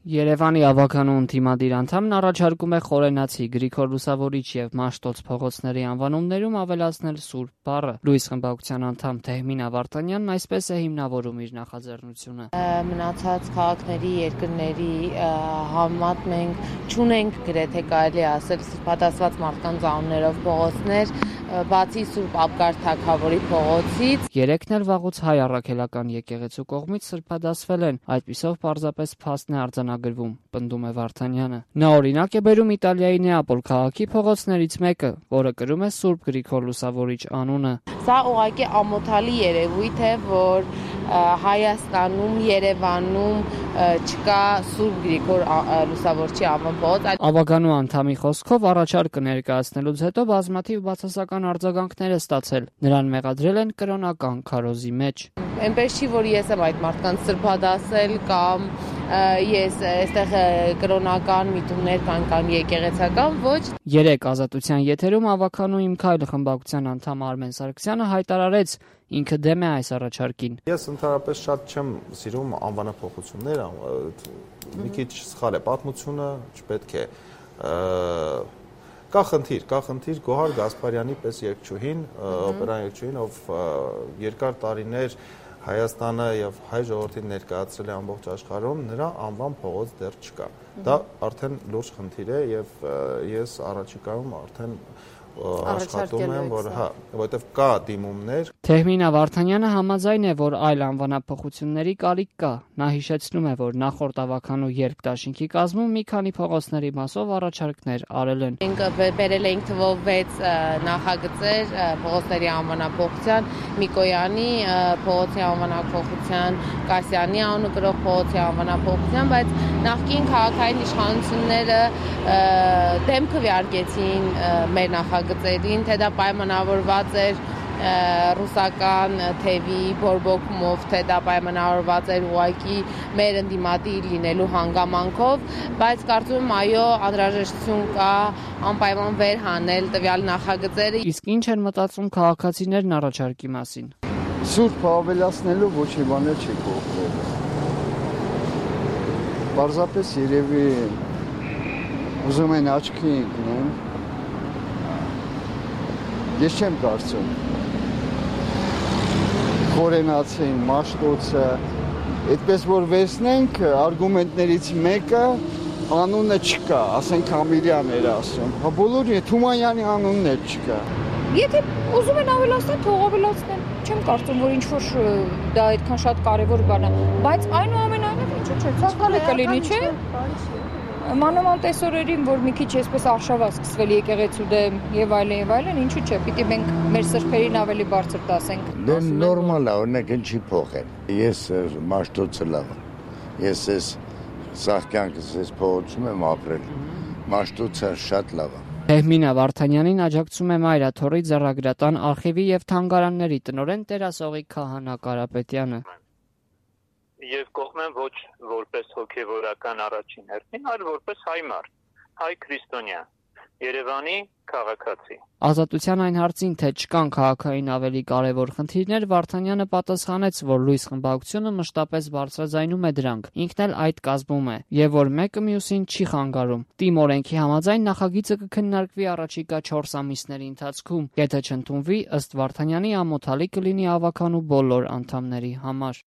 Երևանի ավականու ընդդիմադիր անդամն առաջարկում է խորենացի, Գրիգոր Լուսավորիչ եւ Մաշտոց փողոցների անվանումներում ավելացնել Սուրբ բառը։ Լույս խմբակցության անդամ Թեհմինա Վարդանյանն այսպես է հիմնավորում իր նախաձեռնությունը։ Մնացած քաղաքների, երկրների համեմատ մենք չունենք գրեթե կարելի ասել սրբադասված մարդկանց անուններով փողոցներ, բացի Սուրբ Աբգար Թագավորի փողոցից։ Երեքն էլ վաղուց հայ առաքելական եկեղեցու կողմից սրբադասվել են, այդպիսով պարզապես փաստն է արձանագրվում, պնդում է Վարդանյանը։ Նա օրինակ է բերում Իտալիայի Նեապոլ քաղաքի փողոցներից մեկը, որը կրում է Սուրբ Գրիգոր Լուսավորիչ անունը։ Սա ուղղակի ամոթալի երևույթ է, որ Հայաստանում, Երևանում չկա Սուրբ Գրիգոր Լուսավորչի անվան փողոց։ Ավականու անդամի խոսքով առաջարկը ներկայացնելուց հետո բազմաթիվ բացասական արձագանքներ է ստացել։ Նրան մեղադրել են կրոնական քարոզի մեջ։ Այնպես չի, որ ես եմ այդ մարդկանց սրբադասել կամ ես այստեղ կրոնական միտումներ կամ եկեղեցական, ոչ։ Երեկ Ազատության եթերում ավականու Իմ քայլը խմբակցության անդամ Արմեն Սարգսյանը հայտարարեց, ինքը դեմ է այս առաջարկին։ Ես ընդհանրապես շատ չեմ սիրում անվանափոխություններ, մի քիչ սխալ է պատմությունը, չպետք է Կա խնդիր Գոհար Գասպարյանի պես երգչուհին, օպերան երգչուհին, ով երկար տարիներ Հայաստանը եւ հայ ժողովրդին ներկայացրել է ամբողջ աշխարհում, նրա անվան փողոց դեռ չկա։ Դա արդեն լուրջ խնդիր է եւ ես առաջիկայում արդեն աշխատում եմ, որ որովհետև կա դիմումներ։ Թեհմինա Վարդանյանը համաձայն է, որ այլ անվանափոխությունների կարիք կա։ Նա հիշեցնում է, որ նախորդ ավականու երկդաշինքի կազմում մի քանի փողոցների մասով առաջարկներ արել են։ Մենք բերել էինք թվով 6 նախագծեր փողոցների անվանափոխության, Միկոյանի փողոցի անվանափոխության, Կասյանի անունը կրող փողոցի անվանափոխության, բայց նախկին քաղաքային իշխանությունները դեմ քվեարկեցին մեր նախագծերին, թե դա պայմանավորված էր ռուսական թևի բորբոքումով, թե դա պայմանավորված էր ուղղակի մեր ընդդիմադիր լինելու հանգամանքով, բայց կարծում եմ այո, անհրաժեշտություն կա անպայման վերհանել տվյալ նախագծերը։ Իսկ ինչ են մտածում քաղաքացիներն առաջարկի մասին։ Սուրբ ավելացնելու ոչ մի բան չի կողմել։ Պարզապես երևի ուզում են աչքի ընկնեն։ Ես չեմ կարծում։ Խորենացին, Մաշտոցը, այդպես որ վերցնենք արգումենտներից մեկը անունը չկա, ասենք Ամիրյան էր ասում, բոլորի Թումանյանի անունն էլ չկա։ Եթե ուզում են ավելացնել, թող ավելացնեն։ Չեմ կարծում, որ ինչ-որ դա այդքան շատ կարևոր բան է, բայց այնուամենայնիվ ինչու՞ չէ, ցանկալի կլինի, չէ՞։ Մանավանդ այսօրերին, որ մի քիչ այսպես արշավա սկսվել եկեղեցու դեմ եւ այլն, ինչու՞ չէ, պիտի մենք մեր սրբերին ավելի բարձր տասենք։ Դե նորմալ է, օրինակ ինչի փոխել։ Ես Մաշտոցը լավ եմ։ Ես այս սահկյանքս այս փողոցում եմ ապրել։ Մաշտոցը շատ լավ է։ Թեհմինա Վարդանյանին աջակցում է Մայրաթորի ձեռագրատան արխիվի եւ թանգարանների տնօրեն Տերասողիկ Քահանա Կարապետյանը։ Եվ կողմ եմ ոչ որպես հոգևորական առաջին հերթին, այլ որպես հայ մարդ, հայ քրիստոնյա, Երևանի քաղաքացի։ Ազատության այն հարցին, թե չկան քաղաքային ավելի կարևոր խնդիրներ, Վարդանյանը պատասխանեց, որ Լույս խմբակցությունը մշտապես բարձրաձայնում է դրանք, ինքն էլ այդ կազմում է, եւ որ մեկը մյուսին չի խանգարում։ Տիմ օրենքի համաձայն նախագիծը կքննարկվի առաջիկա 4 ամիսների ընթացքում, եթե չընդունվի, ըստ Վարդանյանի ամոթալի կլինի ավականու բոլոր անդամների համար։